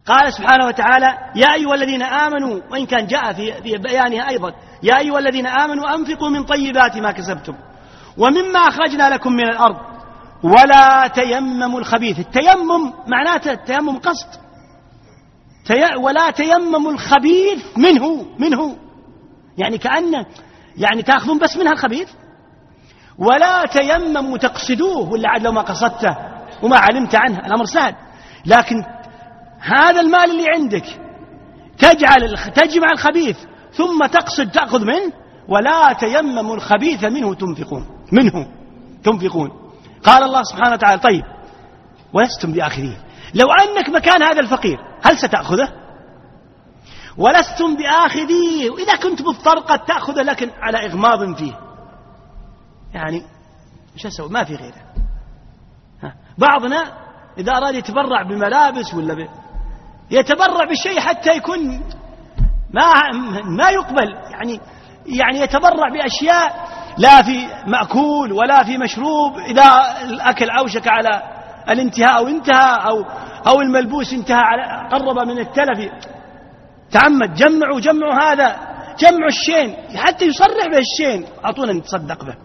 قال سبحانه وتعالى: يا أيها الذين آمنوا، وإن كان جاء في بيانها أيضا: يا أيها الذين آمنوا أنفقوا من طيبات ما كسبتم ومما أخرجنا لكم من الأرض ولا تيمموا الخبيث. التيمم معناته التيمم قصد، ولا تيمموا الخبيث منه يعني كأنه يعني تأخذون بس منها الخبيث، ولا تيمموا تقصدوه، ولا عاد لو ما قصدته وما علمت عنه الأمر سهل، لكن هذا المال اللي عندك تجمع الخبيث ثم تقصد تأخذ منه. ولا تيمموا الخبيث منه تنفقون. قال الله سبحانه وتعالى: طيب ولستم بآخذيه. لو أنك مكان هذا الفقير هل ستأخذه؟ ولستم بآخذيه، وإذا كنت مضطر قد تأخذه لكن على إغماض فيه، يعني مش أسوي ما في غيره. بعضنا إذا أراد يتبرع بملابس ولا يتبرع بشيء حتى يكون ما يقبل، يعني يتبرع بأشياء لا في مأكول ولا في مشروب، إذا الأكل أوشك على الانتهاء أو انتهى أو الملبوس انتهى على قرب من التلف، تعمد جمعوا هذا، جمعوا الشين حتى يصرح به الشين، أعطونا نتصدق به.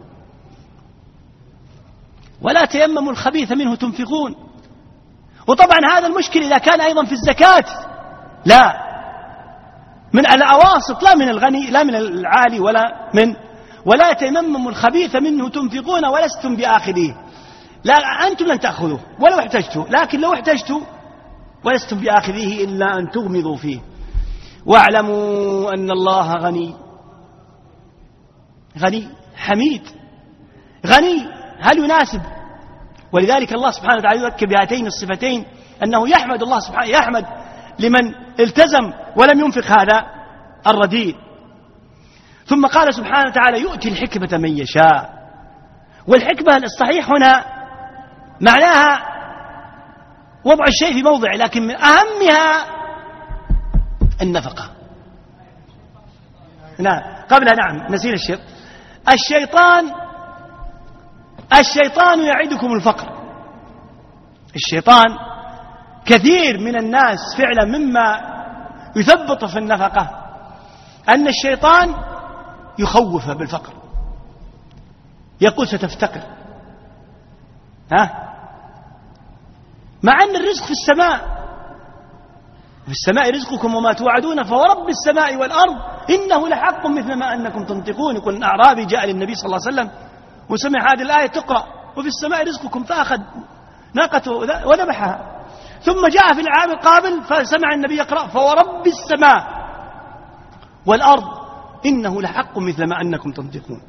ولا تيمموا الخبيث منه تنفقون. وطبعا هذا المشكل إذا كان أيضا في الزكاة، لا من الأواسط، لا من الغني لا من العالي ولا تيمموا الخبيث منه تنفقون ولستم بآخذيه. لا أنتم لن تأخذوه ولو احتجتوا، لكن لو احتجتوا ولستم بآخذيه إلا أن تغمضوا فيه. واعلموا أن الله غني حميد. غني هل يناسب؟ ولذلك الله سبحانه وتعالى يذكر بهاتين الصفتين أنه يحمد الله سبحانه، يحمد لمن التزم ولم ينفق هذا الرديء. ثم قال سبحانه وتعالى: يؤتي الحكمة من يشاء. والحكمة الصحيح هنا معناها وضع الشيء في موضع، لكن من أهمها النفقة. نعم قبلها نعم نسينا الشيطان يعدكم الفقر. الشيطان كثير من الناس فعلا مما يثبط في النفقة أن الشيطان يخوف بالفقر، يقول ستفتقر، مع أن الرزق في السماء رزقكم وما توعدون فورب السماء والأرض إنه لحق مثل ما أنكم تنطقون. يقول أن أعرابي جاء للنبي صلى الله عليه وسلم وسمع هذه الآية تقرأ: وفي السماء رزقكم، فأخذ ناقته وذبحها. ثم جاء في العام القابل فسمع النبي يقرأ: فورب السماء والأرض إنه لحق مثل ما أنكم تنطقون.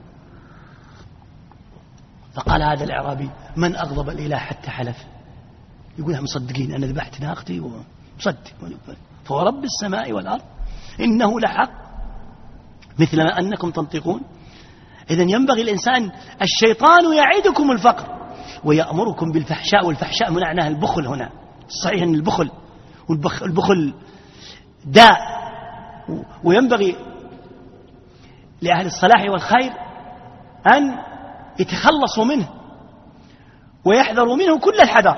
فقال هذا الأعرابي: من أغضب الإله حتى حلف؟ يقولها مصدقين أنا ذبحت ناقتي ومصدق، فورب السماء والأرض إنه لحق مثل ما أنكم تنطقون. إذن ينبغي الإنسان، الشيطان يعدكم الفقر ويأمركم بالفحشاء، والفحشاء معناها البخل. هنا صحيح أن البخل داء، وينبغي لأهل الصلاح والخير أن يتخلصوا منه ويحذروا منه كل الحذر.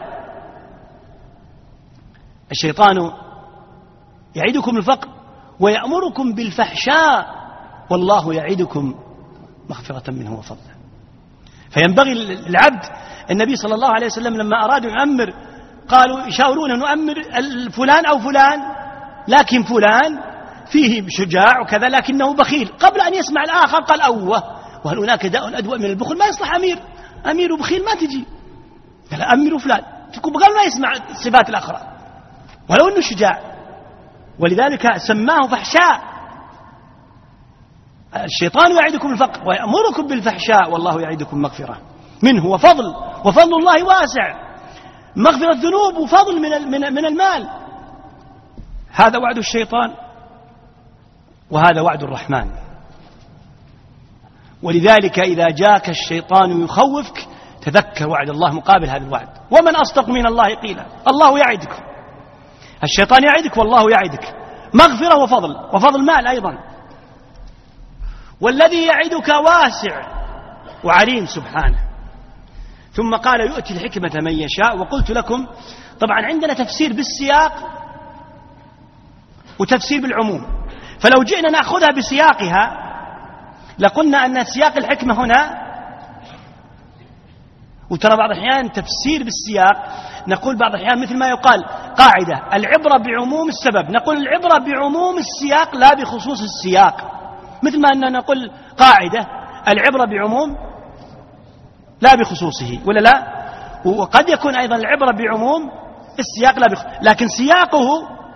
الشيطان يعدكم الفقر ويأمركم بالفحشاء والله يعدكم مغفرة منه وفضلا. فينبغي العبد، النبي صلى الله عليه وسلم لما أرادوا يؤمر قالوا يشاورون نؤمر فلان أو فلان، لكن فلان فيه شجاع وكذا لكنه بخيل. قبل أن يسمع الآخر قال: أوه، وهل هناك داء أدوأ من البخل؟ ما يصلح أمير وبخيل ما تجي. قال: أمير فلان، قبل ما يسمع الصفات الأخرى ولو أنه شجاع. ولذلك سماه فحشاء. الشيطان يعدكم الفقر ويأمركم بالفحشاء والله يعدكم مغفرة منه وفضل الله واسع، مغفرة الذنوب وفضل من المال. هذا وعد الشيطان وهذا وعد الرحمن. ولذلك إذا جاك الشيطان يخوفك تذكر وعد الله مقابل هذا الوعد. ومن أصدق من الله قيلا. الله يعدك، الشيطان يعدك والله يعدك مغفرة وفضل مال أيضا. والذي يعدك واسع وعليم سبحانه. ثم قال: يؤتي الحكمة من يشاء. وقلت لكم طبعا عندنا تفسير بالسياق وتفسير بالعموم. فلو جئنا نأخذها بسياقها لقلنا أن سياق الحكمة هنا، وترى بعض الأحيان تفسير بالسياق نقول بعض الأحيان مثل ما يقال قاعدة العبرة بعموم السبب، نقول العبرة بعموم السياق لا بخصوص السياق، مثل ما أننا نقول قاعدة العبرة بعموم لا بخصوصه، ولا لا؟ وقد يكون أيضا العبرة بعموم السياق لا لكن سياقه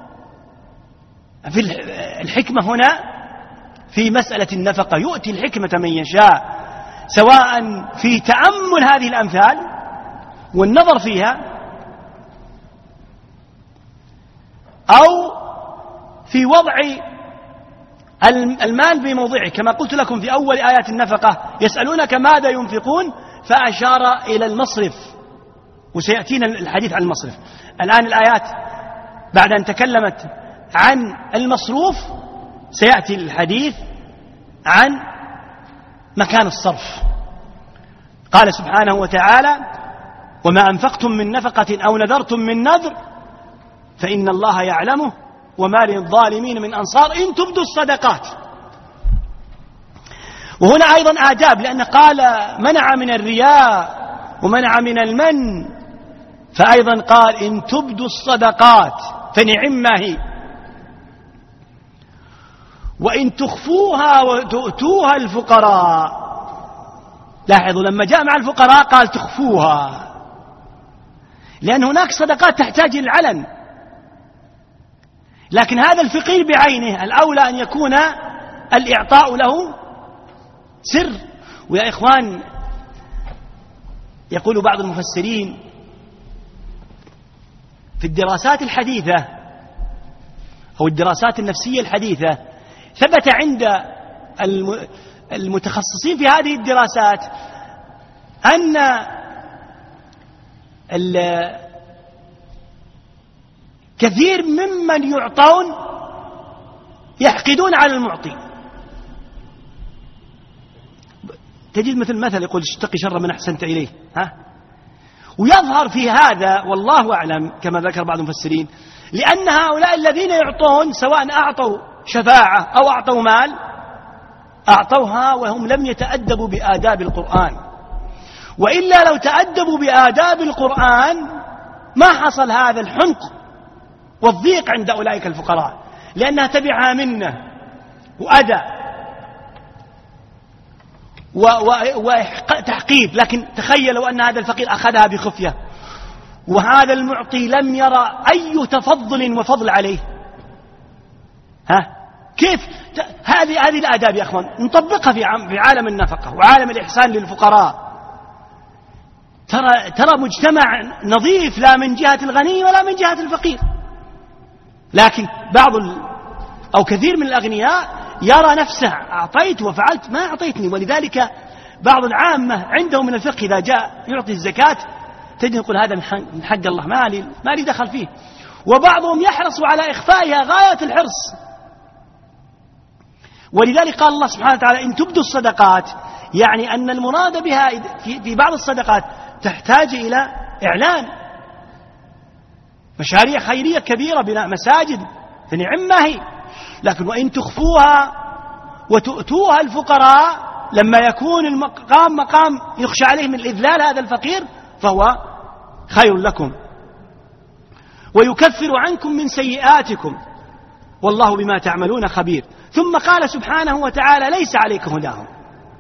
في الحكمة هنا في مسألة النفقة يؤتي الحكمة من يشاء، سواء في تأمل هذه الأمثال والنظر فيها أو في وضع المال بموضعه، كما قلت لكم في أول آيات النفقة يسألونك ماذا ينفقون فأشار إلى المصرف، وسيأتينا الحديث عن المصرف. الآن الآيات بعد أن تكلمت عن المصروف سيأتي الحديث عن مكان الصرف. قال سبحانه وتعالى وما أنفقتم من نفقة أو نذرتم من نذر فإن الله يعلمه وما للظالمين من أنصار إن تبدوا الصدقات. وهنا أيضا آداب، لأن قال منع من الرياء ومنع من المن، فأيضا قال إن تبدوا الصدقات فنعم ما هي، وإن تخفوها وتؤتوها الفقراء. لاحظوا لما جاء مع الفقراء قال تخفوها، لأن هناك صدقات تحتاج إلى العلن، لكن هذا الفقير بعينه الأولى أن يكون الإعطاء له سر. ويا إخوان يقول بعض المفسرين في الدراسات الحديثة أو الدراسات النفسية الحديثة ثبت عند المتخصصين في هذه الدراسات أن كثير ممن يعطون يحقدون على المعطي. تجد مثل يقول اشتقي شر من أحسنت إليه، ويظهر في هذا والله أعلم كما ذكر بعض المفسرين لأن هؤلاء الذين يعطون سواء أعطوا شفاعة أو أعطوا مال أعطوها وهم لم يتأدبوا بآداب القرآن، وإلا لو تأدبوا بآداب القرآن ما حصل هذا الحنق والضيق عند أولئك الفقراء، لأنها تبعها منة وأذى وتحقير. لكن تخيلوا أن هذا الفقير أخذها بخفية وهذا المعطي لم يرى أي تفضل وفضل عليه. كيف هذه الآداب يا أخوان نطبقها في عالم النفقة وعالم الإحسان للفقراء. ترى مجتمع نظيف لا من جهة الغني ولا من جهة الفقير، لكن أو كثير من الأغنياء يرى نفسه أعطيت وفعلت ما أعطيتني. ولذلك بعض العامة عندهم من الفقه إذا جاء يعطي الزكاة تجد يقول هذا من حق الله ما لي دخل فيه، وبعضهم يحرص على إخفائها غاية الحرص. ولذلك قال الله سبحانه وتعالى إن تبدوا الصدقات، يعني أن المراد بها في بعض الصدقات تحتاج إلى إعلان، مشاريع خيرية كبيرة بناء مساجد فنعم ما هي. لكن وإن تخفوها وتؤتوها الفقراء لما يكون المقام مقام يخشى عليه من الإذلال هذا الفقير فهو خير لكم ويكفر عنكم من سيئاتكم والله بما تعملون خبير. ثم قال سبحانه وتعالى ليس عليك هداهم،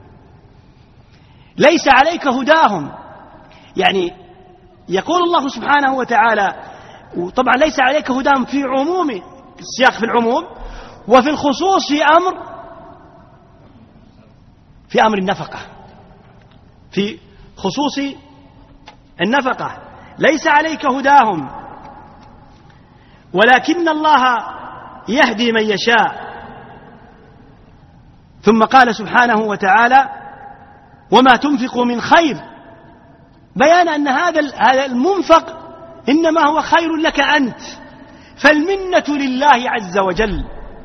ليس عليك هداهم، يعني يقول الله سبحانه وتعالى وطبعا ليس عليك هداهم في عموم السياق في العموم، وفي الخصوص في أمر النفقة، في خصوص النفقة ليس عليك هداهم ولكن الله يهدي من يشاء. ثم قال سبحانه وتعالى وما تنفقوا من خير، بيان أن هذا المنفق إنما هو خير لك أنت، فالمنة لله عز وجل.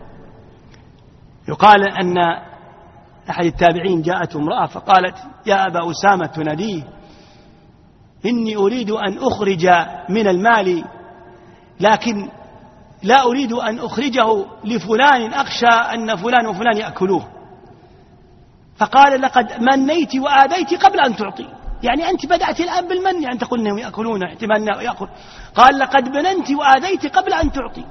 يقال أن أحد التابعين جاءت امرأة فقالت يا أبا أسامة تناديه إني أريد أن أخرج من المال لكن لا أريد أن أخرجه لفلان أخشى أن فلان وفلان يأكلوه، فقال لقد منيت وآذيت قبل أن تعطي، يعني أنت بدأت الآن بالمن، يعني تقول أنهم يأكلون احتمال أنه يأكل، قال لقد مننت وآذيت قبل أن تعطي.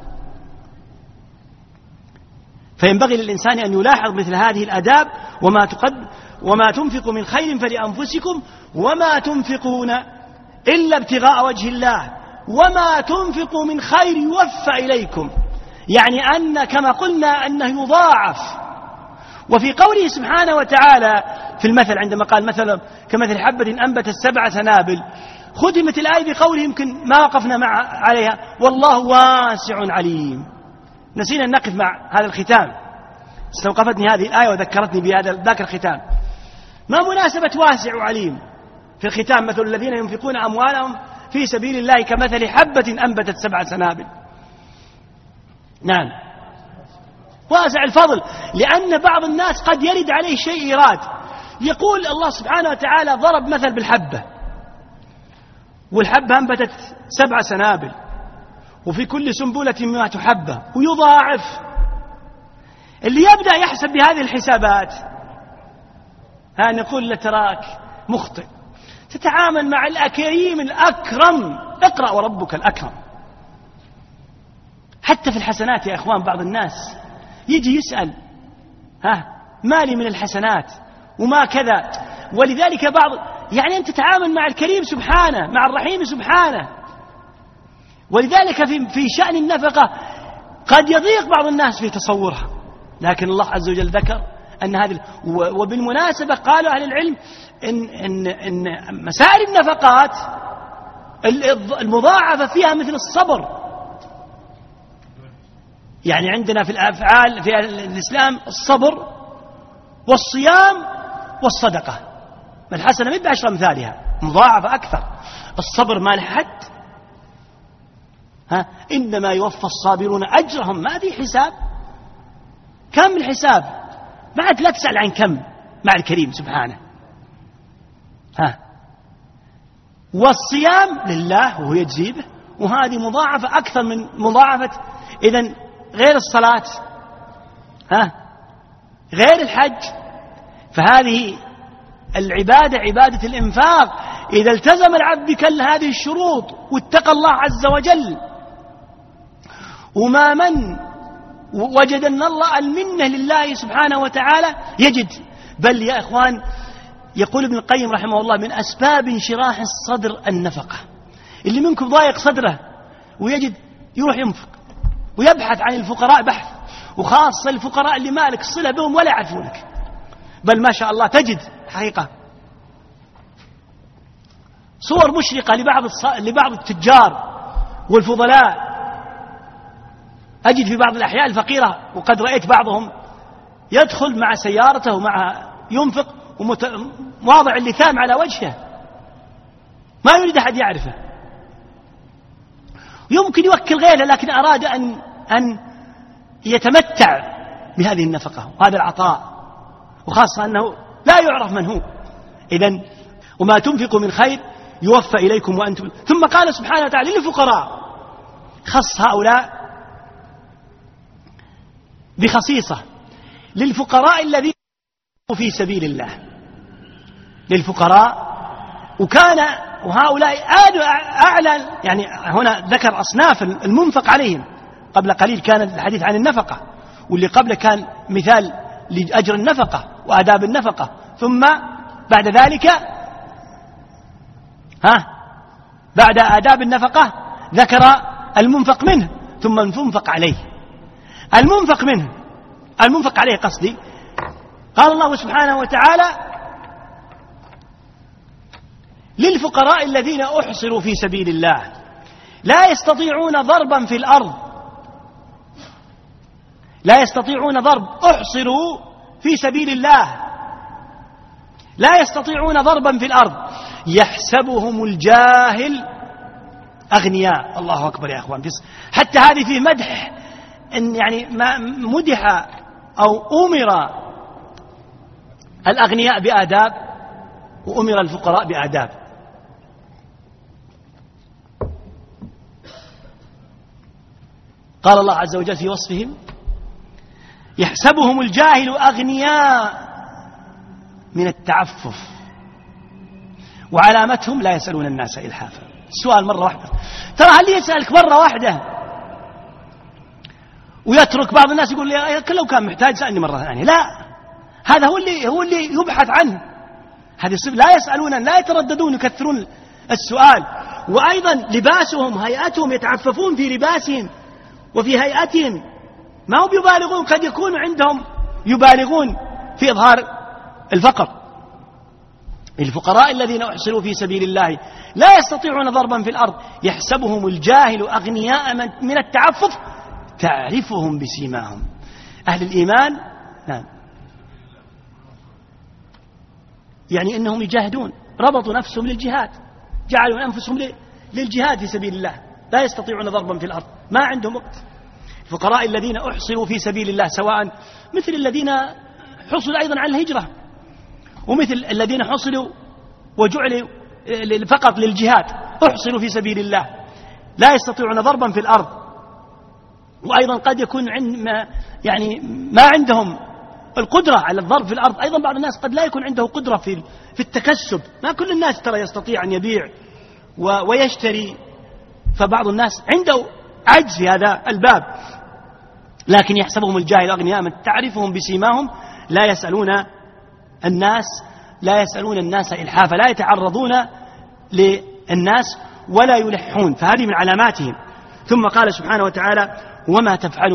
فينبغي للإنسان أن يلاحظ مثل هذه الآداب. وما تنفق من خير فلأنفسكم وما تنفقون إلا ابتغاء وجه الله وما تنفقوا من خير يوفى إليكم، يعني أن كما قلنا أنه يضاعف. وفي قوله سبحانه وتعالى في المثل عندما قال مثلا كمثل حبة أنبتت 7 سنابل، ختمت الآية بقوله يمكن ما وقفنا عليها والله واسع عليم. نسينا أن نقف مع هذا الختام، استوقفتني هذه الآية وذكرتني ذاك الختام. ما مناسبة واسع عليم في الختام؟ مثل الذين ينفقون أموالهم في سبيل الله كمثل حبة أنبتت 7 سنابل. نعم، واسع الفضل، لأن بعض الناس قد يرد عليه شيء إيراد، يقول الله سبحانه وتعالى ضرب مثل بالحبة، والحبة أنبتت 7 سنابل وفي كل سنبلة 100 حبة ويضاعف. اللي يبدأ يحسب بهذه الحسابات نقول له تراك مخطئ، تتعامل مع الكريم الأكرم، اقرأ وربك الأكرم. حتى في الحسنات يا إخوان بعض الناس يجي يسأل ما لي من الحسنات وما كذا، ولذلك يعني أنت تتعامل مع الكريم سبحانه، مع الرحيم سبحانه. ولذلك في شأن النفقة قد يضيق بعض الناس في تصورها، لكن الله عز وجل ذكر أن هذه. وبالمناسبة قالوا أهل العلم إن مسائل النفقات المضاعفة فيها مثل الصبر، يعني عندنا في الأفعال في الإسلام الصبر والصيام والصدقة، الحسنة من 10 أمثالها مضاعفة أكثر. الصبر ما له حد، إنما يوفى الصابرون أجرهم، ما في حساب، كم الحساب بعد، لا تسأل عن كم مع الكريم سبحانه. والصيام لله وهو يجزي به، وهذه مضاعفة أكثر من مضاعفة. إذن غير الصلاة غير الحج، فهذه العبادة عبادة الإنفاق إذا التزم العبد بكل هذه الشروط واتقى الله عز وجل. وما من وجد أن الله المنة لله سبحانه وتعالى يجد. بل يا إخوان يقول ابن القيم رحمه الله من أسباب انشراح الصدر النفقة. اللي منكم ضايق صدره ويجد يروح ينفق ويبحث عن الفقراء بحث، وخاصة الفقراء اللي مالك الصلة بهم ولا يعرفونك، بل ما شاء الله تجد حقيقة صور مشرقة لبعض التجار والفضلاء. أجد في بعض الأحياء الفقيرة، وقد رأيت بعضهم يدخل مع سيارته ومع ينفق وواضع اللثام على وجهه، ما يريد أحد يعرفه، يمكن يوكل غيره، لكن أراد أن يتمتع بهذه النفقة وهذا العطاء، وخاصة أنه لا يعرف من هو. إذن وما تنفقوا من خير يوفى إليكم وأنتم. ثم قال سبحانه وتعالى للفقراء، خص هؤلاء بخصيصة، للفقراء الذين في سبيل الله، للفقراء. وهؤلاء أعلى، يعني هنا ذكر أصناف المنفق عليهم، قبل قليل كان الحديث عن النفقة، واللي قبله كان مثال لأجر النفقة وآداب النفقة، ثم بعد ذلك بعد آداب النفقة ذكر المنفق منه ثم المنفق عليه. المنفق عليه قصدي، قال الله سبحانه وتعالى للفقراء الذين أحصروا في سبيل الله لا يستطيعون ضربا في الأرض، لا يستطيعون ضرب، أحصروا في سبيل الله لا يستطيعون ضربا في الأرض، يحسبهم الجاهل أغنياء. الله أكبر يا أخوان، حتى هذه في مدح، إن يعني ما مدح أو أمر الأغنياء بآداب وأمر الفقراء بآداب. قال الله عز وجل في وصفهم: يحسبهم الجاهل أغنياء من التعفف وعلامتهم لا يسألون الناس إلحافا. السؤال مرة واحدة، ترى هل يسألك مرة واحدة ويترك بعض الناس يقول لي لو كان محتاج سألني مرة ثانية؟ لا، هذا هو اللي يبحث عنه. هذه الصفة، لا يسألون، لا يترددون، يكثرون السؤال. وأيضا لباسهم، هيئتهم، يتعففون في لباسهم وفي هيئتهم، ما هم يبالغون، قد يكون عندهم يبالغون في إظهار الفقر. الفقراء الذين أحصروا في سبيل الله لا يستطيعون ضربا في الأرض، يحسبهم الجاهل أغنياء من التعفف تعرفهم بسيماهم. أهل الإيمان نعم، يعني أنهم يجاهدون، ربطوا نفسهم للجهاد، جعلوا أنفسهم للجهاد في سبيل الله، لا يستطيعون ضربا في الأرض، ما عندهم وقت. الفقراء الذين أحصروا في سبيل الله، سواء مثل الذين حصلوا أيضا على الهجرة، ومثل الذين حصلوا وجعلوا فقط للجهاد، أحصروا في سبيل الله، لا يستطيعون ضربا في الأرض. وأيضا قد يكون يعني ما عندهم القدرة على الضرب في الأرض. أيضا بعض الناس قد لا يكون عنده قدرة في التكسب، ما كل الناس ترى يستطيع أن يبيع ويشتري، فبعض الناس عنده عجز في هذا الباب. لكن يحسبهم الجاهل أغنياء من تعرفهم بسيماهم لا يسألون الناس إلحافا، لا يتعرضون للناس ولا يلحون، فهذه من علاماتهم. ثم قال سبحانه وتعالى: وما تفعلوا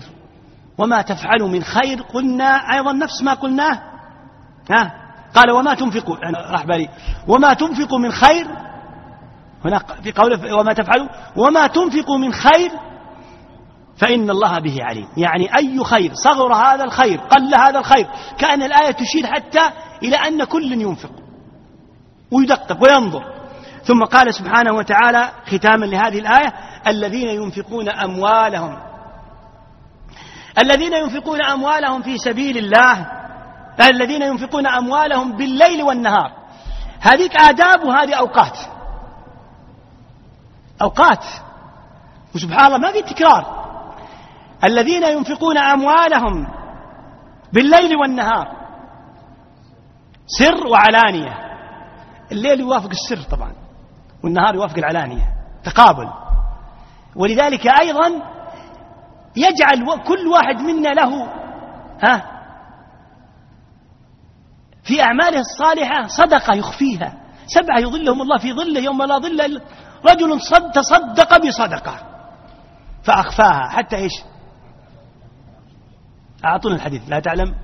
من خير قلنا أيضا نفس ما قلناه، قال وما تنفقوا، وما تنفقوا من خير، هنا في قوله وما تفعلوا وما تنفقوا من خير فإن الله به عليم. يعني أي خير، صغر هذا الخير، قل هذا الخير، كأن الآية تشير حتى إلى أن كل ينفق ويدقق وينظر. ثم قال سبحانه وتعالى ختاما لهذه الآية: الذين ينفقون أموالهم في سبيل الله، الذين ينفقون أموالهم بالليل والنهار. هذه آداب وهذه أوقات، وسبحان الله ما في تكرار. الذين ينفقون أموالهم بالليل والنهار، سر وعلانية. الليل يوافق السر طبعا، والنهار يوافق العلانية، تقابل. ولذلك أيضا يجعل كل واحد منا له في أعماله الصالحة صدقة يخفيها. 7 يظلهم الله في ظله يوم لا ظل إلا رجل تصدق بصدقة فأخفاها حتى إيش؟ أعطونا الحديث. لا تعلم،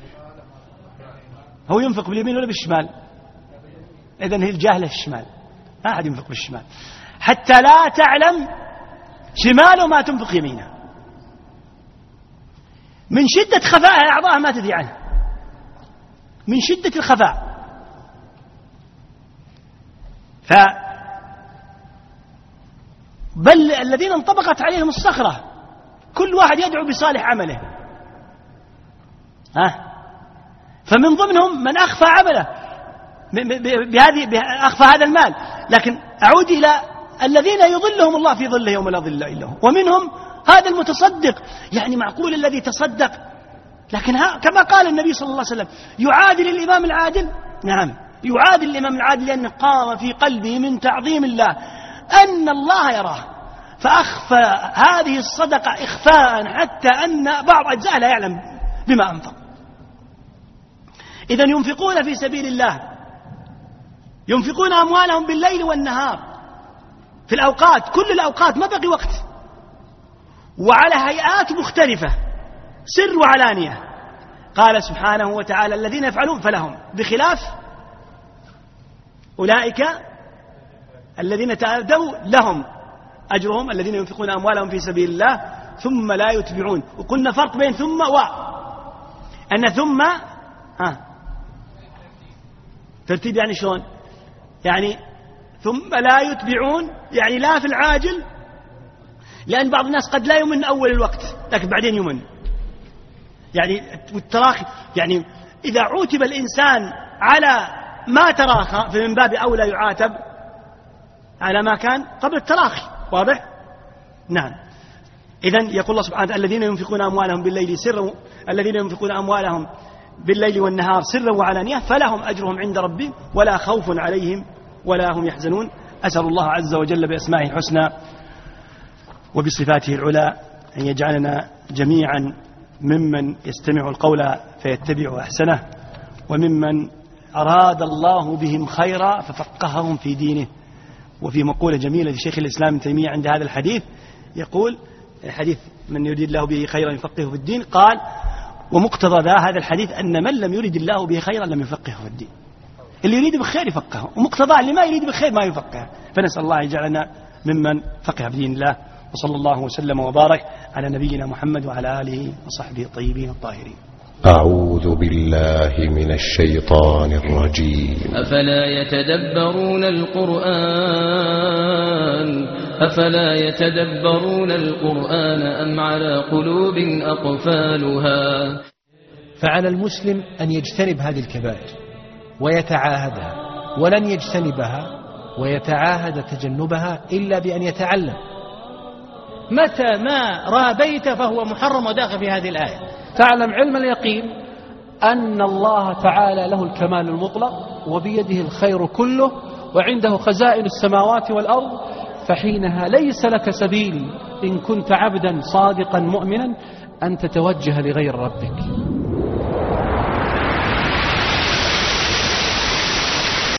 هو ينفق باليمين ولا بالشمال؟ إذن هي الجاهلة في الشمال، ما أحد ينفق بالشمال، حتى لا تعلم شماله ما تنفق يمينه، من شدة خفاء أعضاءه ما تدري عنه، من شدة الخفاء. بل الذين انطبقت عليهم الصخرة، كل واحد يدعو بصالح عمله، فمن ضمنهم من أخفى عمله أخفى هذا المال. لكن أعود إلى الذين يظلهم الله في ظله يوم لا ظل إلا هو، ومنهم هذا المتصدق. يعني معقول الذي تصدق، لكن كما قال النبي صلى الله عليه وسلم: يعادل الإمام العادل. نعم، يعادل الإمام العادل، لأنه قام في قلبه من تعظيم الله أن الله يراه، فأخفى هذه الصدقة إخفاء حتى أن بعض أجزاء لا يعلم بما أنفق. إذن ينفقون في سبيل الله، ينفقون أموالهم بالليل والنهار، في الأوقات، كل الأوقات، ما بقي وقت، وعلى هيئات مختلفة، سر وعلانية. قال سبحانه وتعالى: الذين يفعلون فلهم، بخلاف أولئك الذين تأدبوا لهم أجرهم، الذين ينفقون أموالهم في سبيل الله ثم لا يتبعون. وقلنا فرق بين ثم أن ثم ترتيب، يعني شلون؟ يعني ثم لا يتبعون، يعني لا في العاجل، لأن بعض الناس قد لا يمن أول الوقت لكن بعدين يمن، يعني والتراخي، يعني إذا عوتب الإنسان على ما تراخى فمن باب أولى يعاتب على ما كان قبل التراخي. واضح؟ نعم. إذن يقول الله سبحانه وتعالى الذين ينفقون أموالهم بالليل سرا، الذين ينفقون أموالهم بالليل والنهار سرا وعلانية فلهم أجرهم عند ربهم ولا خوف عليهم ولا هم يحزنون. أسأل الله عز وجل بأسمائه الحسنى وبصفاته العلى أن يجعلنا جميعا ممن يستمع القول فيتبع أحسنه، وممن أراد الله بهم خيرا ففقههم في دينه. وفي مقولة جميلة لشيخ الإسلام ابن تيمية عند هذا الحديث يقول، حديث من يريد الله به خيرا يفقهه في الدين، قال ومقتضى هذا الحديث أن من لم يريد الله به خيرا لم يفقهه في الدين. اللي يريد بالخير يفقهه، ومقتضى اللي ما يريد بالخير ما يفقهه. فنسأل الله يجعلنا ممن فقه في دين الله. وصلى الله وسلم وبارك على نبينا محمد وعلى آله وصحبه الطيبين الطاهرين. أعوذ بالله من الشيطان الرجيم. أفلا يتدبرون القرآن أم على قلوب أقفالها. فعلى المسلم أن يجتنب هذه الكبائر ويتعاهدها، ولن يجتنبها ويتعاهد تجنبها إلا بأن يتعلم. متى ما رابيت فهو محرم وداخل في هذه الآية. تعلم علم اليقين أن الله تعالى له الكمال المطلق وبيده الخير كله وعنده خزائن السماوات والأرض، فحينها ليس لك سبيل إن كنت عبدا صادقا مؤمنا أن تتوجه لغير ربك.